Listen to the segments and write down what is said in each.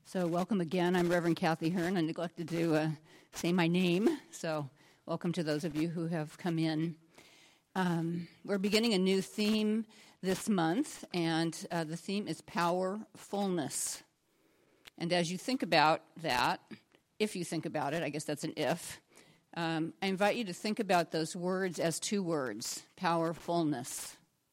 So welcome again. I'm Reverend Kathy Hearn. I neglected to say my name, so welcome to those of you who have come in. We're beginning a new theme this month, and the theme is powerfulness. And as you think about that, if you think about it, I guess that's an if, I invite you to think about those words as two words, powerfulness.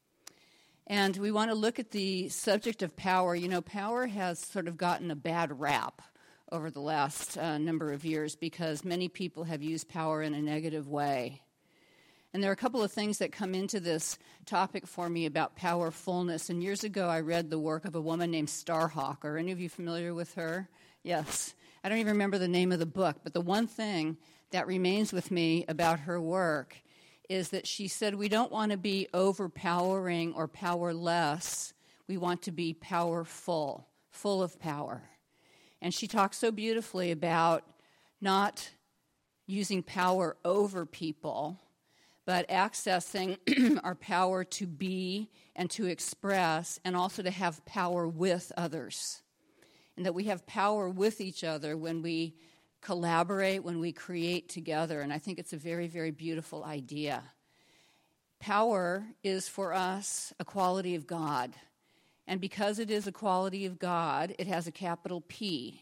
And we want to look at the subject of power. You know, power has sort of gotten a bad rap over the last number of years because many people have used power in a negative way. And there are a couple of things that come into this topic for me about powerfulness. And years ago, I read the work of a woman named Starhawk. Are any of you familiar with her? Yes. I don't even remember the name of the book, but the one thing that remains with me about her work is that she said we don't want to be overpowering or powerless. We want to be powerful, full of power. And she talks so beautifully about not using power over people, but accessing our power to be and to express and also to have power with others. And that we have power with each other when we collaborate, when we create together, and I think it's a very, very beautiful idea. Power is for us a quality of God, and because it is a quality of God, it has a capital P.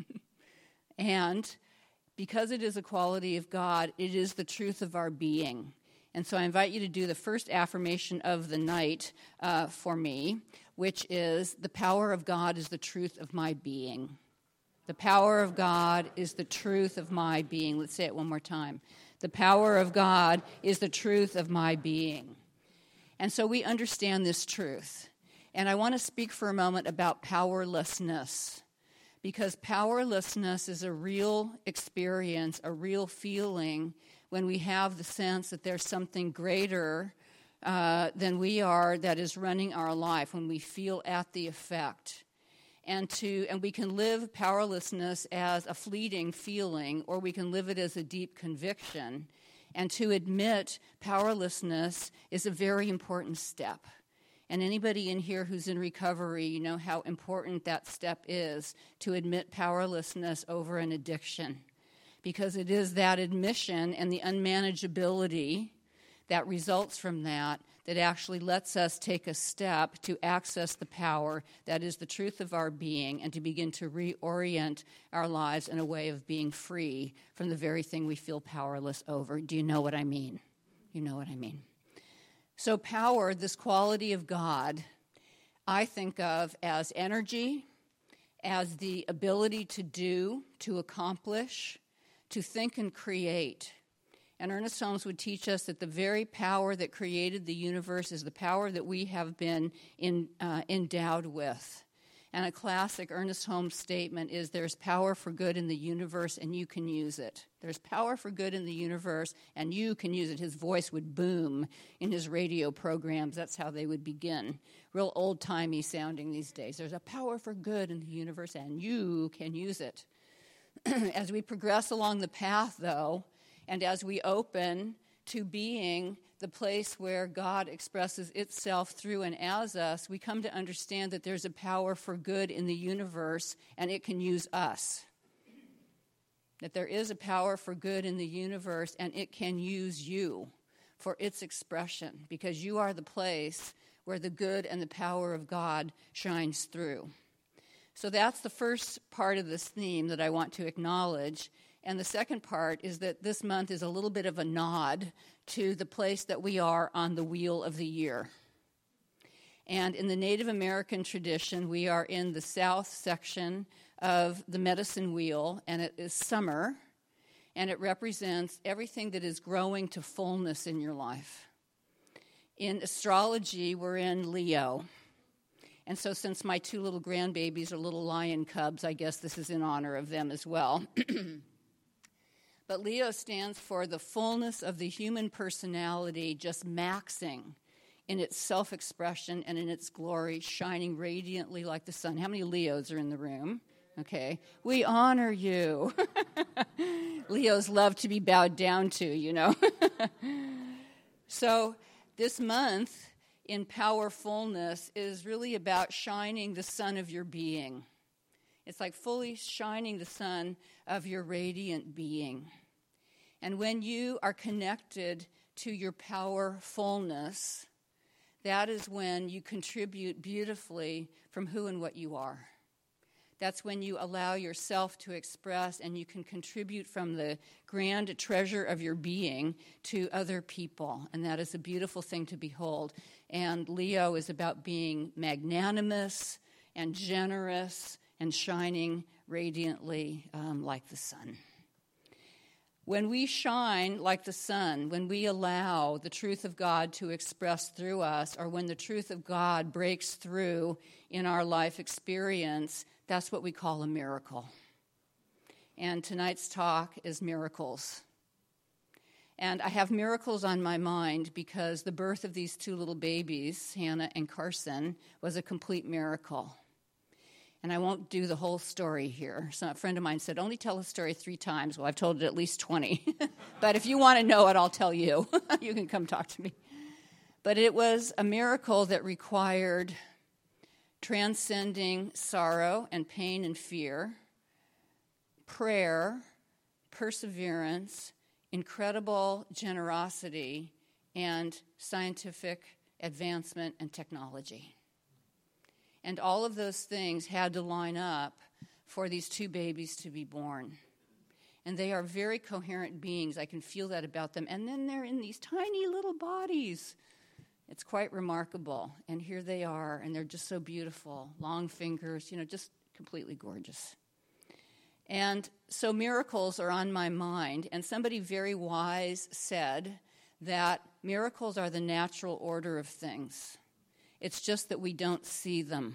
And because it is a quality of God, it is the truth of our being. And so I invite you to do the first affirmation of the night for me, which is, the power of God is the truth of my being. The power of God is the truth of my being. Let's say it one more time. The power of God is the truth of my being. And so we understand this truth. And I want to speak for a moment about powerlessness, because powerlessness is a real experience, a real feeling when we have the sense that there's something greater than we are that is running our life, when we feel at the effect. And we can live powerlessness as a fleeting feeling, or we can live it as a deep conviction. And to admit powerlessness is a very important step. And anybody in here who's in recovery, you know how important that step is, to admit powerlessness over an addiction. Because it is that admission and the unmanageability that results from that actually lets us take a step to access the power that is the truth of our being and to begin to reorient our lives in a way of being free from the very thing we feel powerless over. Do you know what I mean? You know what I mean. So power, this quality of God, I think of as energy, as the ability to do, to accomplish, to think and create. And Ernest Holmes would teach us that the very power that created the universe is the power that we have been endowed with. And a classic Ernest Holmes statement is, there's power for good in the universe and you can use it. There's power for good in the universe and you can use it. His voice would boom in his radio programs. That's how they would begin. Real old-timey sounding these days. There's a power for good in the universe and you can use it. As we progress along the path, though, and as we open to being the place where God expresses itself through and as us, we come to understand that there's a power for good in the universe and it can use us. That there is a power for good in the universe and it can use you for its expression, because you are the place where the good and the power of God shines through. So that's the first part of this theme that I want to acknowledge. And the second part is that this month is a little bit of a nod to the place that we are on the wheel of the year. And in the Native American tradition, we are in the south section of the medicine wheel, and it is summer, and it represents everything that is growing to fullness in your life. In astrology, we're in Leo. And so since my two little grandbabies are little lion cubs, I guess this is in honor of them as well. But Leo stands for the fullness of the human personality just maxing in its self-expression and in its glory, shining radiantly like the sun. How many Leos are in the room? Okay. We honor you. Leos love to be bowed down to, you know. So this month in powerfulness is really about shining the sun of your being. It's like fully shining the sun of your radiant being. And when you are connected to your powerfulness, that is when you contribute beautifully from who and what you are. That's when you allow yourself to express, and you can contribute from the grand treasure of your being to other people. And that is a beautiful thing to behold. And Leo is about being magnanimous and generous and shining radiantly like the sun. When we shine like the sun, when we allow the truth of God to express through us, or when the truth of God breaks through in our life experience, that's what we call a miracle. And tonight's talk is miracles. And I have miracles on my mind because the birth of these two little babies, Hannah and Carson, was a complete miracle. And I won't do the whole story here. So a friend of mine said, only tell a story 3 times. Well, I've told it at least 20. But if you want to know it, I'll tell you. You can come talk to me. But it was a miracle that required transcending sorrow and pain and fear, prayer, perseverance, incredible generosity, and scientific advancement and technology. And all of those things had to line up for these 2 babies to be born. And they are very coherent beings. I can feel that about them. And then they're in these tiny little bodies. It's quite remarkable. And here they are, and they're just so beautiful. Long fingers, just completely gorgeous. And so miracles are on my mind. And somebody very wise said that miracles are the natural order of things. It's just that we don't see them.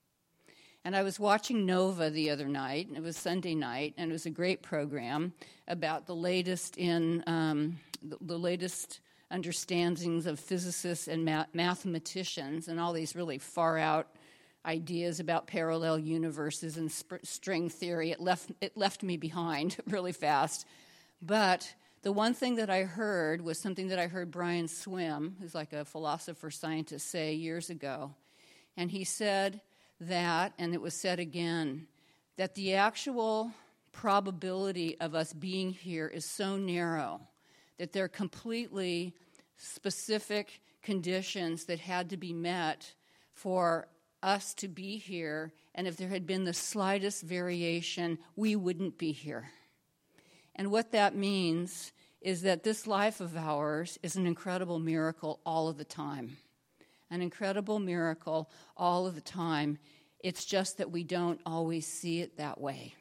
And I was watching Nova the other night, and it was Sunday night, and it was a great program about the latest in the latest understandings of physicists and mathematicians, and all these really far-out ideas about parallel universes and string theory. It left me behind really fast, but the one thing that I heard was something that I heard Brian Swimme, who's like a philosopher scientist, say years ago. And he said that, and it was said again, that the actual probability of us being here is so narrow that there are completely specific conditions that had to be met for us to be here. And if there had been the slightest variation, we wouldn't be here. And what that means is that this life of ours is an incredible miracle all of the time. An incredible miracle all of the time. It's just that we don't always see it that way.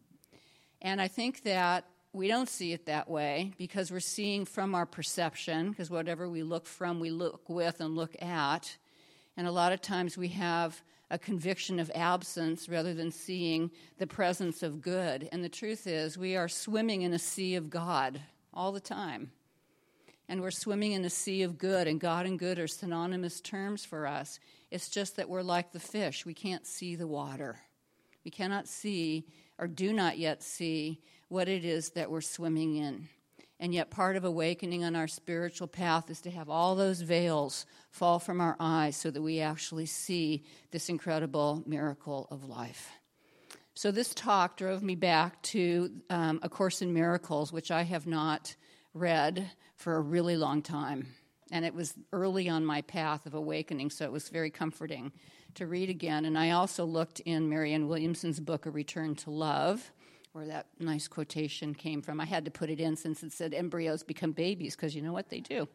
And I think that we don't see it that way because we're seeing from our perception, because whatever we look from, we look with and look at. And a lot of times we have a conviction of absence rather than seeing the presence of good. And the truth is, we are swimming in a sea of God all the time. And we're swimming in a sea of good, and God and good are synonymous terms for us. It's just that we're like the fish. We can't see the water. We cannot see, or do not yet see, what it is that we're swimming in. And yet part of awakening on our spiritual path is to have all those veils fall from our eyes so that we actually see this incredible miracle of life. So this talk drove me back to A Course in Miracles, which I have not read for a really long time. And it was early on my path of awakening, so it was very comforting to read again. And I also looked in Marianne Williamson's book, A Return to Love, where that nice quotation came from. I had to put it in since it said embryos become babies, because you know what they do.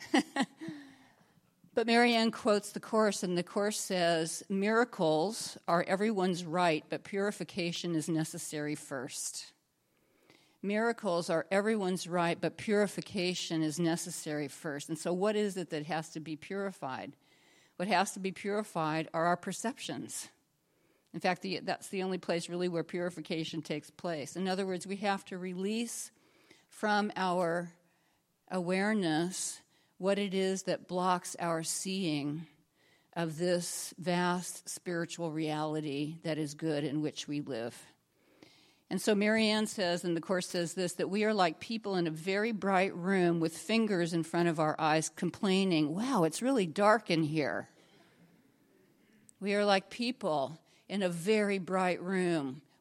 But Marianne quotes the Course, and the Course says, miracles are everyone's right, but purification is necessary first. Miracles are everyone's right, but purification is necessary first. And so what is it that has to be purified? What has to be purified are our perceptions. In fact, that's the only place really where purification takes place. In other words, we have to release from our awareness what it is that blocks our seeing of this vast spiritual reality that is good in which we live. And so Marianne says, and the Course says this, that we are like people in a very bright room with fingers in front of our eyes complaining, wow, it's really dark in here. We are like people in a very bright room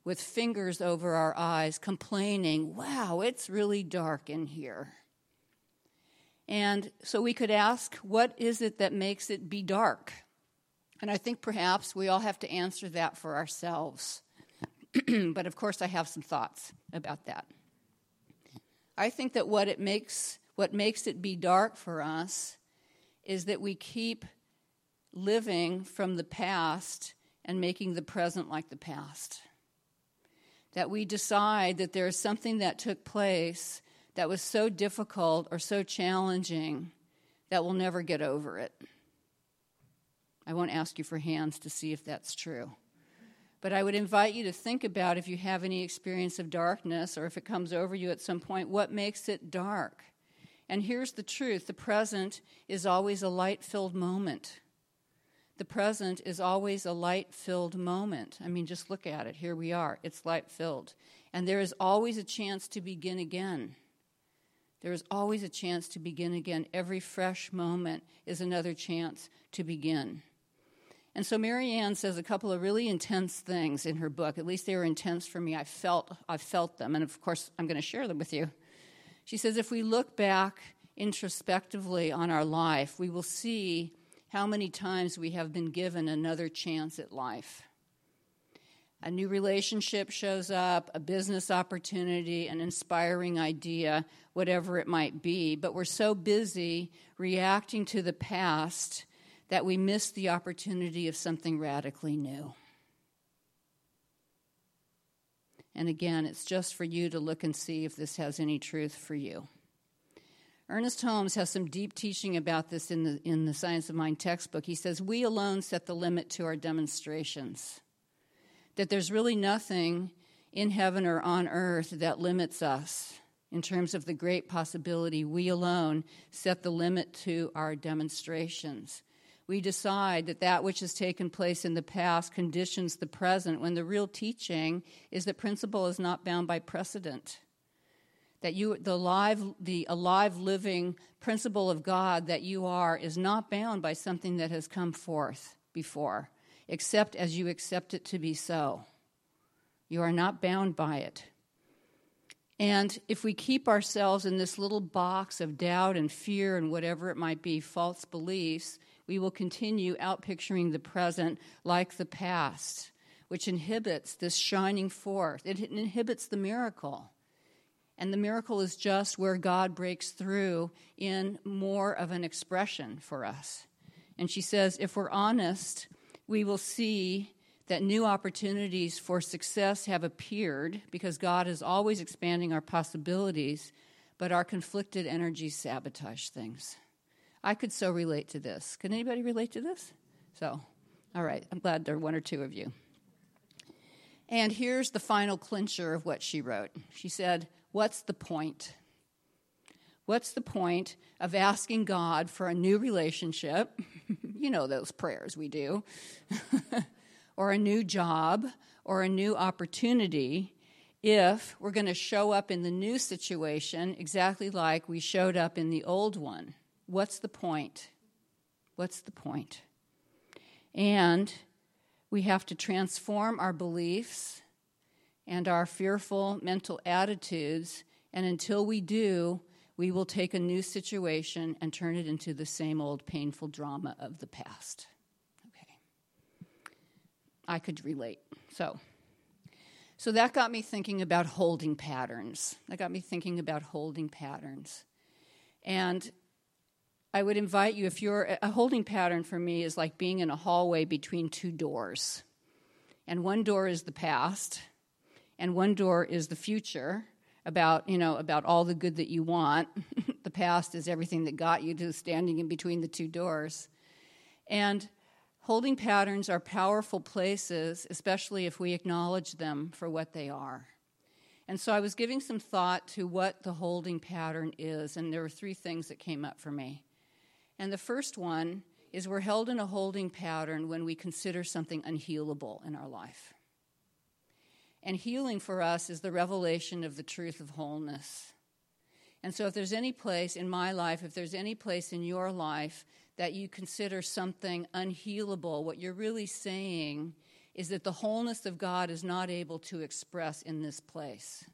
with fingers over our eyes, complaining, wow, it's really dark in here. And so we could ask, what is it that makes it be dark? And I think perhaps we all have to answer that for ourselves. But of course I have some thoughts about that. I think that what makes it be dark for us is that we keep living from the past and making the present like the past. That we decide that there is something that took place that was so difficult or so challenging that we'll never get over it. I won't ask you for hands to see if that's true. But I would invite you to think about, if you have any experience of darkness or if it comes over you at some point, what makes it dark? And here's the truth. The present is always a light-filled moment. The present is always a light-filled moment. I mean, just look at it. Here we are. It's light-filled. And there is always a chance to begin again. There is always a chance to begin again. Every fresh moment is another chance to begin. And so Marianne says a couple of really intense things in her book. At least they were intense for me. I felt them. And of course, I'm going to share them with you. She says, if we look back introspectively on our life, we will see how many times we have been given another chance at life. A new relationship shows up, a business opportunity, an inspiring idea, whatever it might be. But we're so busy reacting to the past that we miss the opportunity of something radically new. And again, it's just for you to look and see if this has any truth for you. Ernest Holmes has some deep teaching about this in the Science of Mind textbook. He says, we alone set the limit to our demonstrations. That there's really nothing in heaven or on earth that limits us in terms of the great possibility. We alone set the limit to our demonstrations. We decide that which has taken place in the past conditions the present, when the real teaching is that principle is not bound by precedent. That the alive, living principle of God that you are is not bound by something that has come forth before, except as you accept it to be so. You are not bound by it. And if we keep ourselves in this little box of doubt and fear and whatever it might be, false beliefs, we will continue outpicturing the present like the past, which inhibits this shining forth. It inhibits the miracle. And the miracle is just where God breaks through in more of an expression for us. And she says, if we're honest, we will see that new opportunities for success have appeared because God is always expanding our possibilities, but our conflicted energies sabotage things. I could so relate to this. Can anybody relate to this? So, all right, I'm glad there are one or two of you. And here's the final clincher of what she wrote. She said, what's the point? What's the point of asking God for a new relationship? You know those prayers we do. Or a new job, or a new opportunity, if we're going to show up in the new situation exactly like we showed up in the old one. What's the point? What's the point? And we have to transform our beliefs and our fearful mental attitudes, and until we do, we will take a new situation and turn it into the same old painful drama of the past. Okay. I could relate. So that got me thinking about holding patterns. And I would invite you, if you're a holding pattern for me is like being in a hallway between two doors. And one door is the past, and one door is the future, about all the good that you want. The past is everything that got you to standing in between the two doors. And holding patterns are powerful places, especially if we acknowledge them for what they are. And so I was giving some thought to what the holding pattern is, and there were three things that came up for me. And the first one is we're held in a holding pattern when we consider something unhealable in our life. And healing for us is the revelation of the truth of wholeness. And so if there's any place in my life, if there's any place in your life that you consider something unhealable, what you're really saying is that the wholeness of God is not able to express in this place.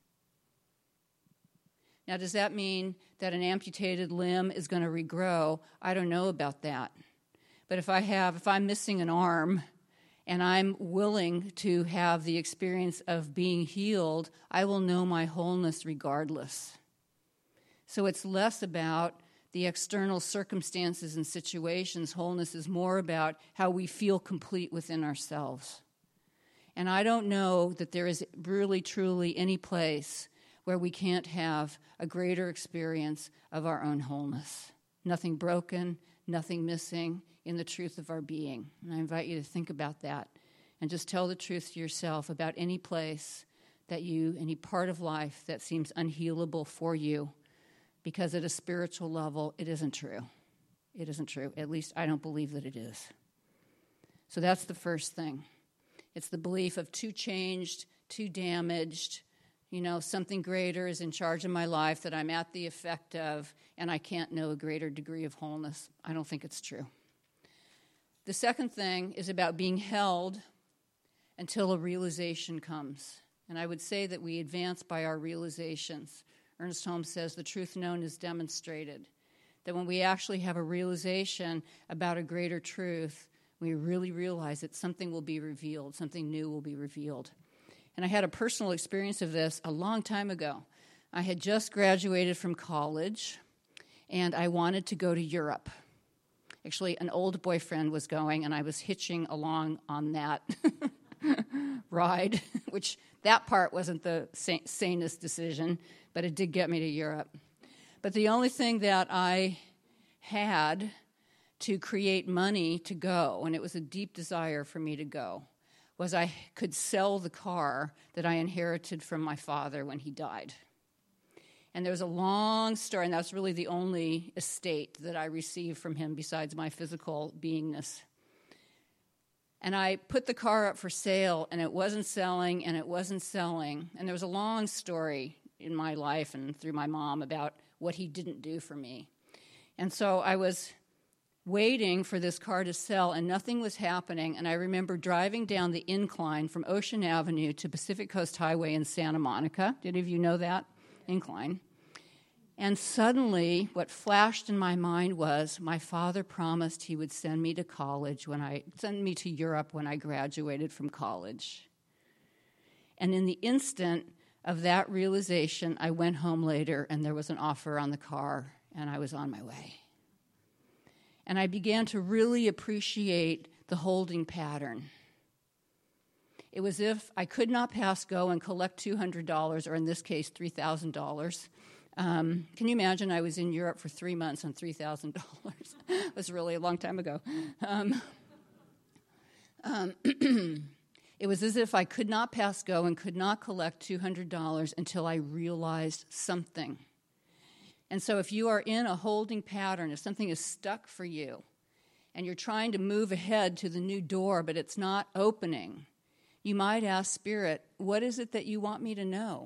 Now, does that mean that an amputated limb is going to regrow? I don't know about that. But if I'm missing an arm and I'm willing to have the experience of being healed, I will know my wholeness regardless. So it's less about the external circumstances and situations. Wholeness is more about how we feel complete within ourselves. And I don't know that there is really, truly any place where we can't have a greater experience of our own wholeness. Nothing broken, nothing missing in the truth of our being. And I invite you to think about that and just tell the truth to yourself about any place any part of life that seems unhealable for you, because at a spiritual level, it isn't true. It isn't true. At least I don't believe that it is. So that's the first thing. It's the belief of too changed, too damaged, something greater is in charge of my life that I'm at the effect of, and I can't know a greater degree of wholeness. I don't think it's true. The second thing is about being held until a realization comes. And I would say that we advance by our realizations. Ernest Holmes says the truth known is demonstrated. That when we actually have a realization about a greater truth, we really realize that something will be revealed, something new will be revealed. And I had a personal experience of this a long time ago. I had just graduated from college, and I wanted to go to Europe. Actually, an old boyfriend was going, and I was hitching along on that ride, which that part wasn't the sanest decision, but it did get me to Europe. But the only thing that I had to create money to go, and it was a deep desire for me to go, was I could sell the car that I inherited from my father when he died. And there was a long story, and that's really the only estate that I received from him besides my physical beingness. And I put the car up for sale, and it wasn't selling, and it wasn't selling. And there was a long story in my life and through my mom about what he didn't do for me. And so I was waiting for this car to sell, and nothing was happening. And I remember driving down the incline from Ocean Avenue to Pacific Coast Highway in Santa Monica. Did any of you know that incline? And suddenly, what flashed in my mind was my father promised he would send me to Europe when I graduated from college. And in the instant of that realization, I went home later, and there was an offer on the car, and I was on my way. And I began to really appreciate the holding pattern. It was as if I could not pass go and collect $200, or in this case, $3,000. Can you imagine? I was in Europe for 3 months on $3,000. It was really a long time ago. It was as if I could not pass go and could not collect $200 until I realized something. And so if you are in a holding pattern, if something is stuck for you, and you're trying to move ahead to the new door, but it's not opening, you might ask Spirit, what is it that you want me to know?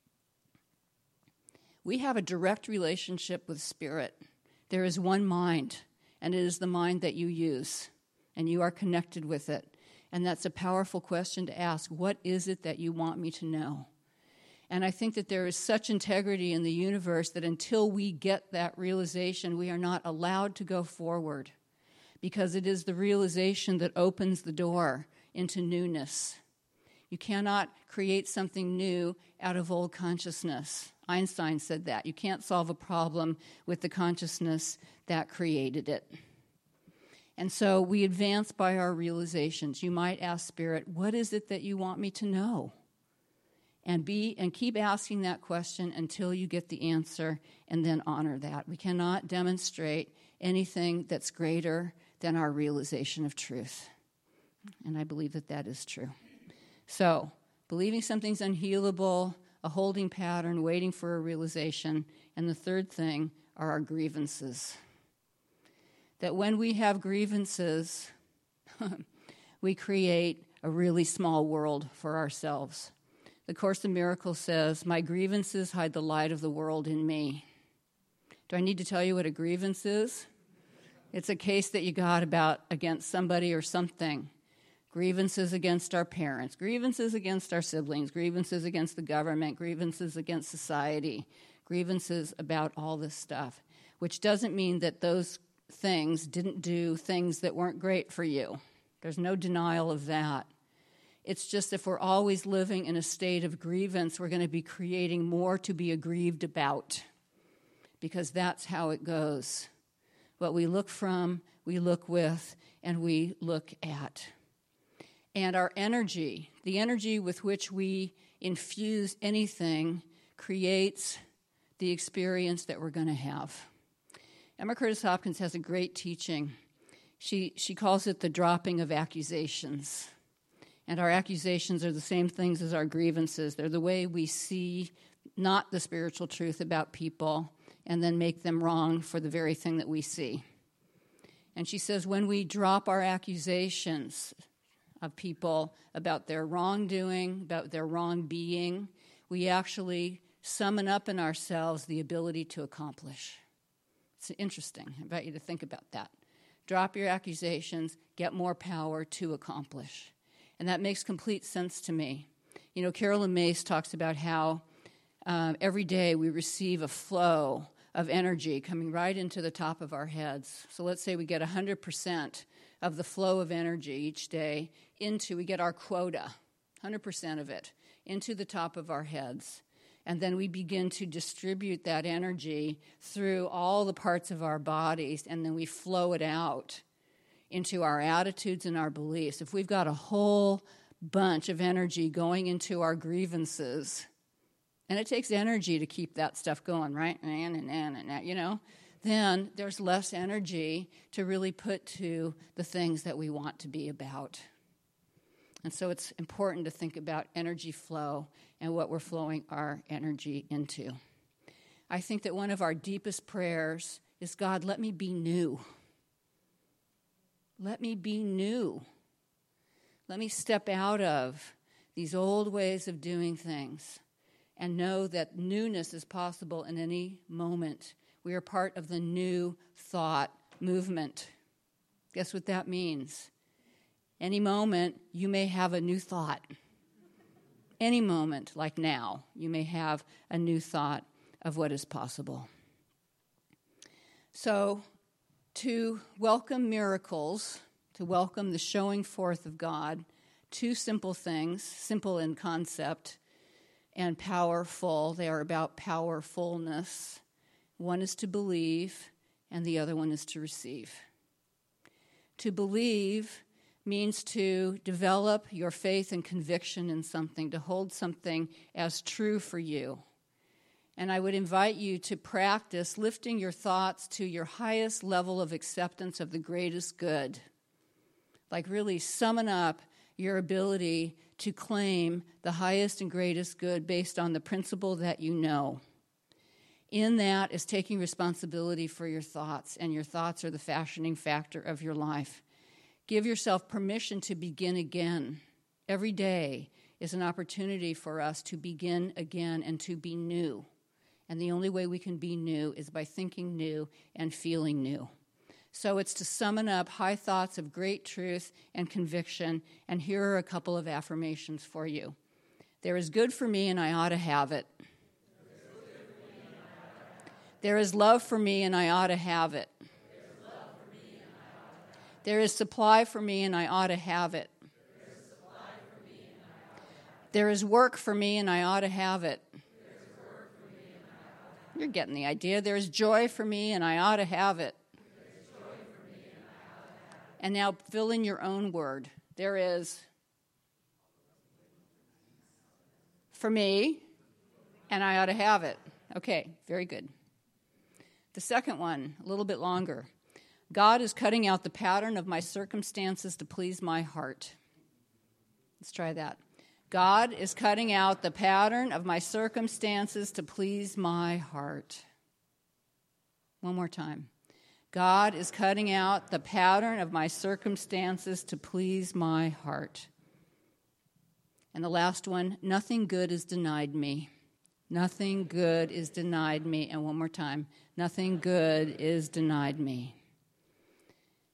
We have a direct relationship with Spirit. There is one mind, and it is the mind that you use, and you are connected with it. And that's a powerful question to ask. What is it that you want me to know? And I think that there is such integrity in the universe that until we get that realization, we are not allowed to go forward, because it is the realization that opens the door into newness. You cannot create something new out of old consciousness. Einstein said that. You can't solve a problem with the consciousness that created it. And so we advance by our realizations. You might ask Spirit, what is it that you want me to know? And keep asking that question until you get the answer, and then honor that. We cannot demonstrate anything that's greater than our realization of truth. And I believe that that is true. So, believing something's unhealable, a holding pattern, waiting for a realization, and the third thing are our grievances. That when we have grievances, we create a really small world for ourselves. The Course in Miracles says, my grievances hide the light of the world in me. Do I need to tell you what a grievance is? It's a case that you got against somebody or something. Grievances against our parents, grievances against our siblings, grievances against the government, grievances against society, grievances about all this stuff, which doesn't mean that those things didn't do things that weren't great for you. There's no denial of that. It's just if we're always living in a state of grievance, we're going to be creating more to be aggrieved about, because that's how it goes. What we look from, we look with, and we look at. And our energy, the energy with which we infuse anything, creates the experience that we're going to have. Emma Curtis Hopkins has a great teaching. She calls it the dropping of accusations. And our accusations are the same things as our grievances. They're the way we see not the spiritual truth about people and then make them wrong for the very thing that we see. And she says when we drop our accusations of people about their wrongdoing, about their wrong being, we actually summon up in ourselves the ability to accomplish. It's interesting. I invite you to think about that. Drop your accusations, get more power to accomplish. And that makes complete sense to me. You know, Carolyn Mace talks about how every day we receive a flow of energy coming right into the top of our heads. So let's say we get 100% of the flow of energy each day we get our quota, 100% of it, into the top of our heads. And then we begin to distribute that energy through all the parts of our bodies, and then we flow it out into our attitudes and our beliefs. If we've got a whole bunch of energy going into our grievances, and it takes energy to keep that stuff going, right? You know, then there's less energy to really put to the things that we want to be about. And so it's important to think about energy flow and what we're flowing our energy into. I think that one of our deepest prayers is, God, let me be new. Let me be new. Let me step out of these old ways of doing things and know that newness is possible in any moment. We are part of the new thought movement. Guess what that means? Any moment, you may have a new thought. Any moment, like now, you may have a new thought of what is possible. So, to welcome miracles, to welcome the showing forth of God, two simple things, simple in concept and powerful. They are about powerfulness. One is to believe, and the other one is to receive. To believe means to develop your faith and conviction in something, to hold something as true for you. And I would invite you to practice lifting your thoughts to your highest level of acceptance of the greatest good. Like really summon up your ability to claim the highest and greatest good based on the principle that you know. In that is taking responsibility for your thoughts, and your thoughts are the fashioning factor of your life. Give yourself permission to begin again. Every day is an opportunity for us to begin again and to be new. And the only way we can be new is by thinking new and feeling new. So it's to summon up high thoughts of great truth and conviction, and here are a couple of affirmations for you. There is good for me and I ought to have it. There is love for me and I ought to have it. There is supply for me and I ought to have it. There is work for me and I ought to have it. You're getting the idea. There is joy for me and I ought to have it. And now fill in your own word. There is for me and I ought to have it. Okay, very good. The second one, a little bit longer. God is cutting out the pattern of my circumstances to please my heart. Let's try that. God is cutting out the pattern of my circumstances to please my heart. One more time. God is cutting out the pattern of my circumstances to please my heart. And the last one, nothing good is denied me. Nothing good is denied me. And one more time, nothing good is denied me.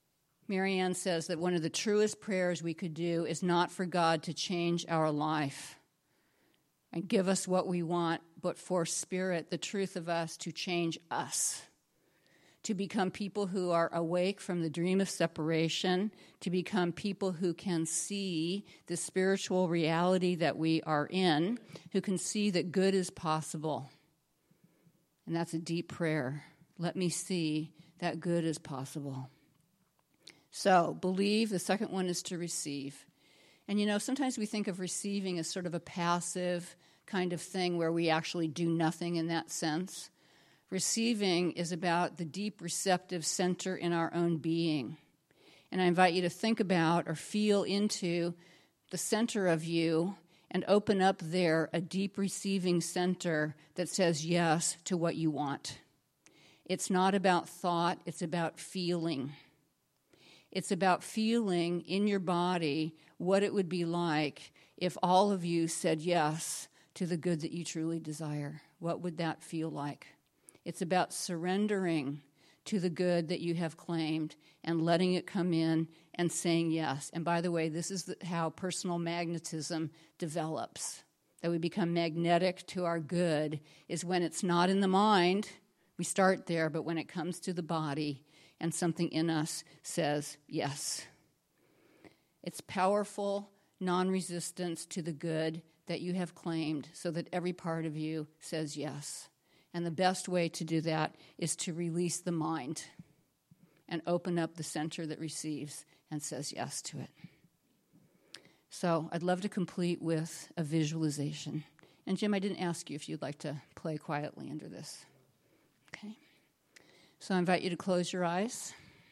Marianne says that one of the truest prayers we could do is not for God to change our life and give us what we want, but for Spirit, the truth of us, to change us, to become people who are awake from the dream of separation, to become people who can see the spiritual reality that we are in, who can see that good is possible. And that's a deep prayer. Let me see that good is possible. So, believe. The second one is to receive. And sometimes we think of receiving as sort of a passive kind of thing where we actually do nothing in that sense. Receiving is about the deep receptive center in our own being. And I invite you to think about or feel into the center of you and open up there a deep receiving center that says yes to what you want. It's not about thought, it's about feeling. It's about feeling in your body what it would be like if all of you said yes to the good that you truly desire. What would that feel like? It's about surrendering to the good that you have claimed and letting it come in and saying yes. And by the way, this is how personal magnetism develops. That we become magnetic to our good is when it's not in the mind. We start there, but when it comes to the body, and something in us says yes. It's powerful non-resistance to the good that you have claimed so that every part of you says yes. And the best way to do that is to release the mind and open up the center that receives and says yes to it. So I'd love to complete with a visualization. And Jim, I didn't ask you if you'd like to play quietly under this. Okay. So I invite you to close your eyes.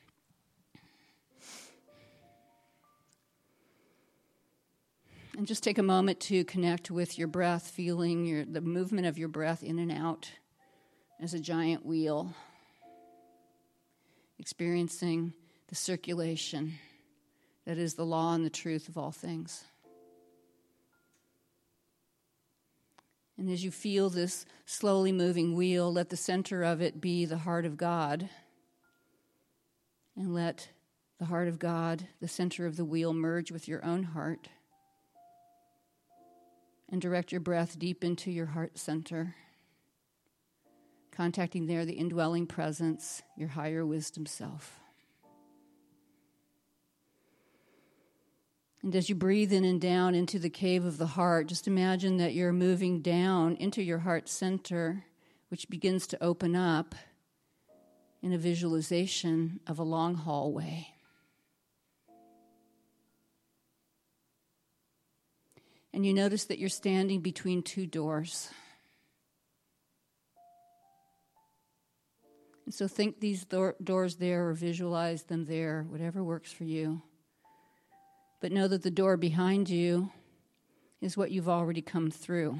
And just take a moment to connect with your breath, feeling the movement of your breath in and out as a giant wheel, experiencing the circulation that is the law and the truth of all things. And as you feel this slowly moving wheel, let the center of it be the heart of God. And let the heart of God, the center of the wheel, merge with your own heart. And direct your breath deep into your heart center, contacting there the indwelling presence, your higher wisdom self. And as you breathe in and down into the cave of the heart, just imagine that you're moving down into your heart center, which begins to open up in a visualization of a long hallway. And you notice that you're standing between two doors. And so think these doors there or visualize them there, whatever works for you. But know that the door behind you is what you've already come through.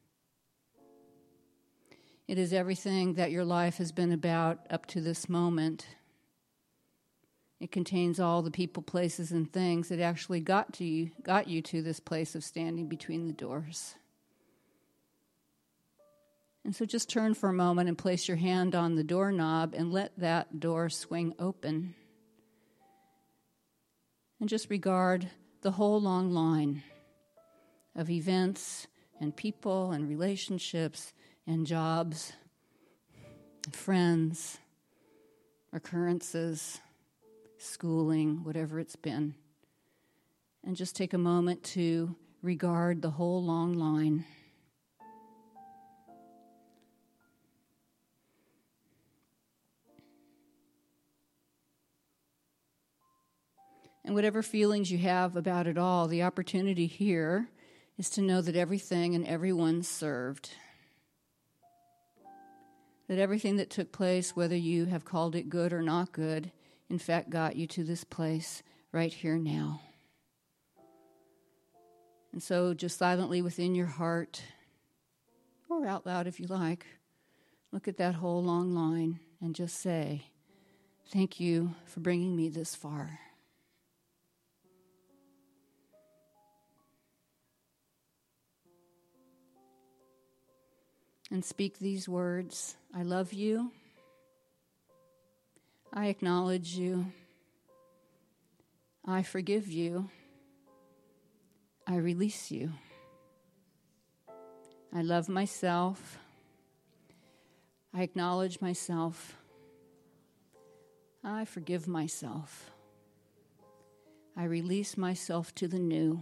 It is everything that your life has been about up to this moment. It contains all the people, places, and things that actually got you to this place of standing between the doors. And so just turn for a moment and place your hand on the doorknob and let that door swing open. And just regard the whole long line of events and people and relationships and jobs, and friends, occurrences, schooling, whatever it's been. And just take a moment to regard the whole long line. And whatever feelings you have about it all, the opportunity here is to know that everything and everyone's served. That everything that took place, whether you have called it good or not good, in fact got you to this place right here now. And so just silently within your heart, or out loud if you like, look at that whole long line and just say, thank you for bringing me this far. And speak these words. I love you. I acknowledge you. I forgive you. I release you. I love myself. I acknowledge myself. I forgive myself. I release myself to the new.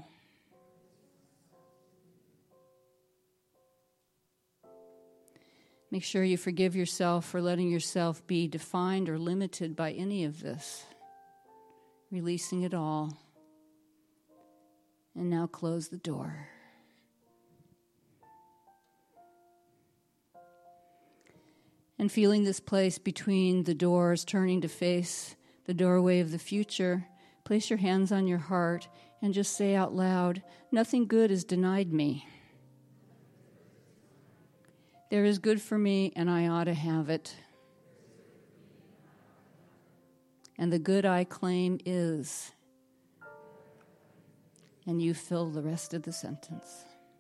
Make sure you forgive yourself for letting yourself be defined or limited by any of this. Releasing it all. And now close the door. And feeling this place between the doors, turning to face the doorway of the future, place your hands on your heart and just say out loud, nothing good is denied me. There is good for me and I ought to have it. And the good I claim is. And you fill the rest of the sentence.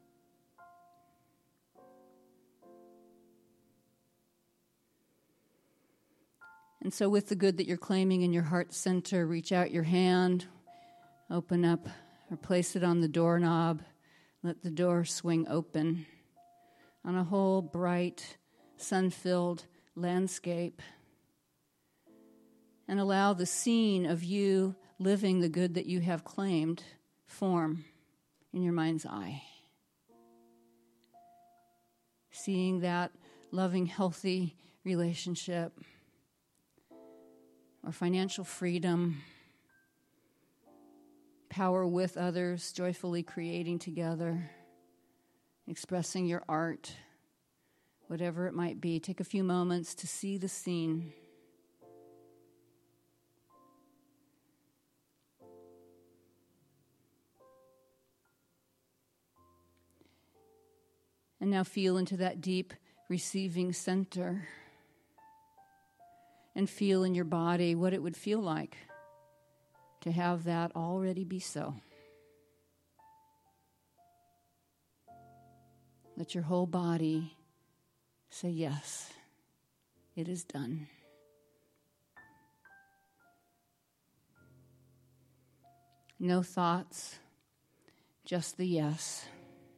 And so with the good that you're claiming in your heart center, reach out your hand, open up or place it on the doorknob. Let the door swing open on a whole bright, sun-filled landscape. And allow the scene of you living the good that you have claimed form in your mind's eye. Seeing that loving, healthy relationship or financial freedom, power with others, joyfully creating together, expressing your art, whatever it might be. Take a few moments to see the scene. And now feel into that deep receiving center. And feel in your body what it would feel like to have that already be so. Let your whole body say, yes, it is done. No thoughts, just the yes.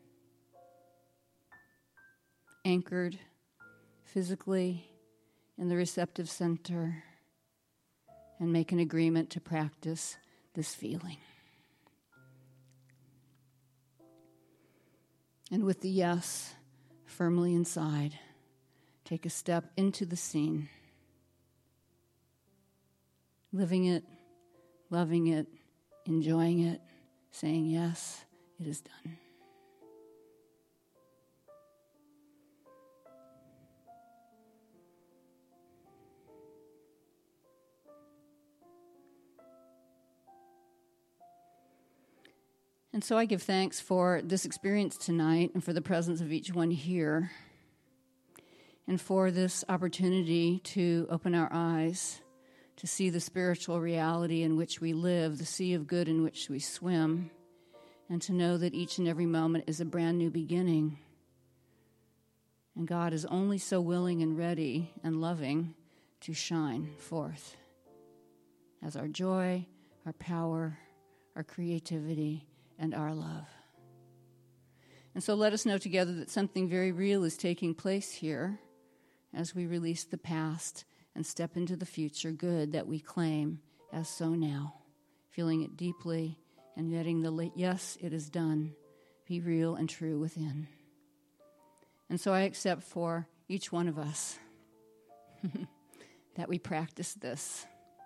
Anchored physically in the receptive center, and make an agreement to practice this feeling. And with the yes firmly inside, take a step into the scene, living it, loving it, enjoying it, saying yes, it is done. And so I give thanks for this experience tonight and for the presence of each one here and for this opportunity to open our eyes to see the spiritual reality in which we live, the sea of good in which we swim, and to know that each and every moment is a brand new beginning. And God is only so willing and ready and loving to shine forth as our joy, our power, our creativity, and our love. And so let us know together that something very real is taking place here as we release the past and step into the future good that we claim as so now, feeling it deeply and letting the yes, it is done, be real and true within. And so I accept for each one of us that we practice this.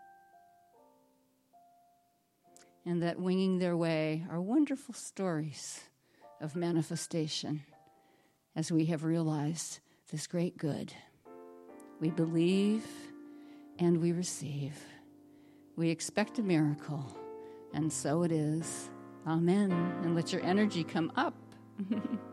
And that winging their way are wonderful stories of manifestation as we have realized this great good. We believe and we receive. We expect a miracle, and so it is. Amen. And let your energy come up.